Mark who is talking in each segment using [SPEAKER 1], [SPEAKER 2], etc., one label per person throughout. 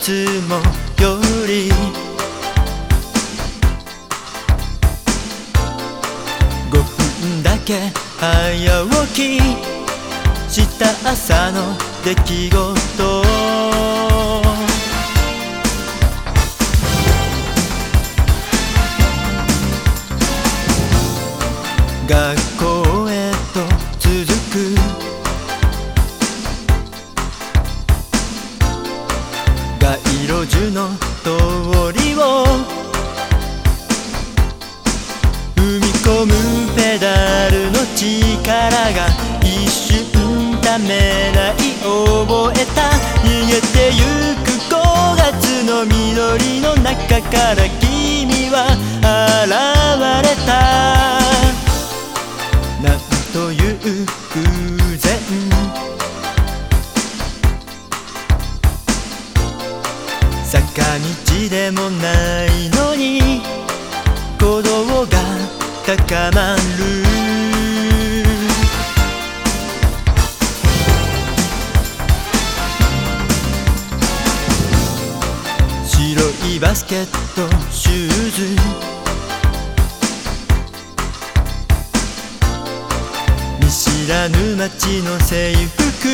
[SPEAKER 1] つもより5分だけ早起きした朝の出来事学校へと続く街路樹の通りを踏み込むペダルの力が一瞬ためらい覚えた逃げてゆく5月の緑の中から君は現れたなんという偶然坂道でもないのに鼓動が高まる白いバスケットシューズ見知らぬ街の制服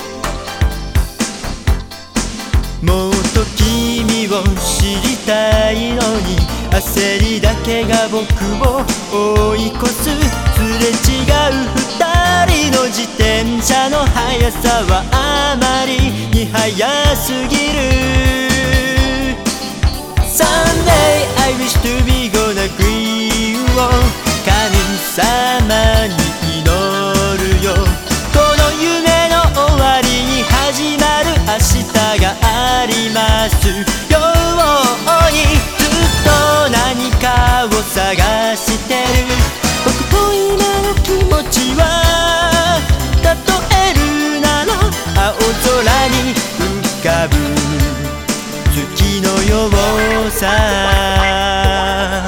[SPEAKER 1] もっと君を知りたいのに焦りだけが僕を追い越すすれ違う二人の自転車の速さはあまりに速すぎる Someday I wish to be gonna green を神様に祈るよこの夢の終わりに始まる明日がありますようにずっと何かを探してる僕と今の気持ちは例えるなら青空に浮かぶ月のようさ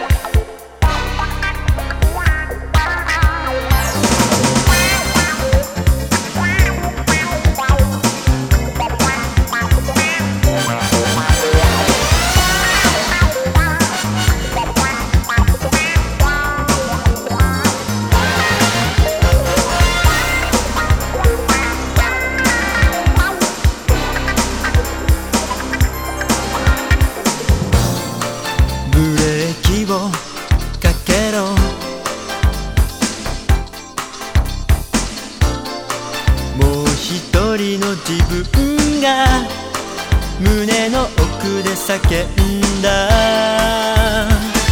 [SPEAKER 1] かけろもう一人の自分が胸の奥で叫んだ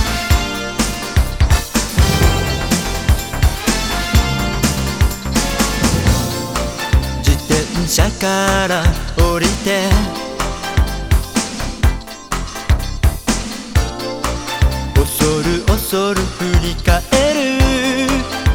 [SPEAKER 1] 自転車から降りて恐る振り返る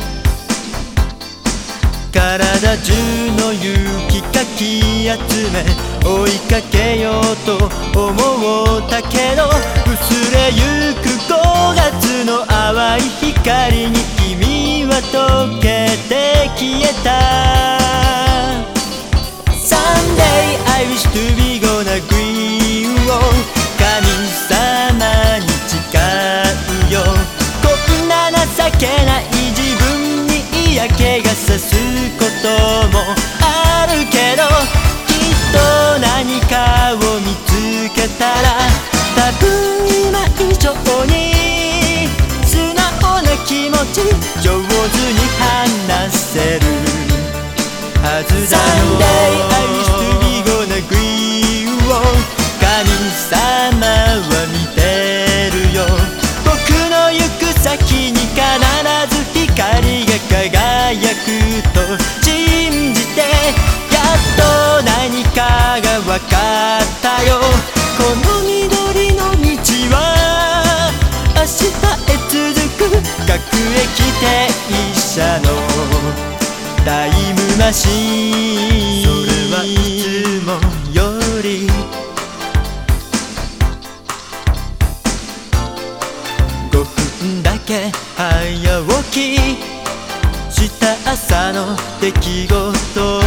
[SPEAKER 1] 体中の勇気かき集め追いかけようと思ったけど薄れゆく5月の淡い光に君は溶けて消えた Someday I wish to be gonna green を神様に誓うよこんな情けない自分に嫌気がさすこともあるけどきっと何かを見つけたら多分今以上に素直な気持ち上手に話せるはずだよ Someday I wish to be gonna green を神様は見てるよ僕の行く先に必ず光が輝くと信じてやっと何かが分かったよこの緑の道は明日へ続く各駅停車のタイムマシーンそれはいつもより5分だけ早起きした朝の出来事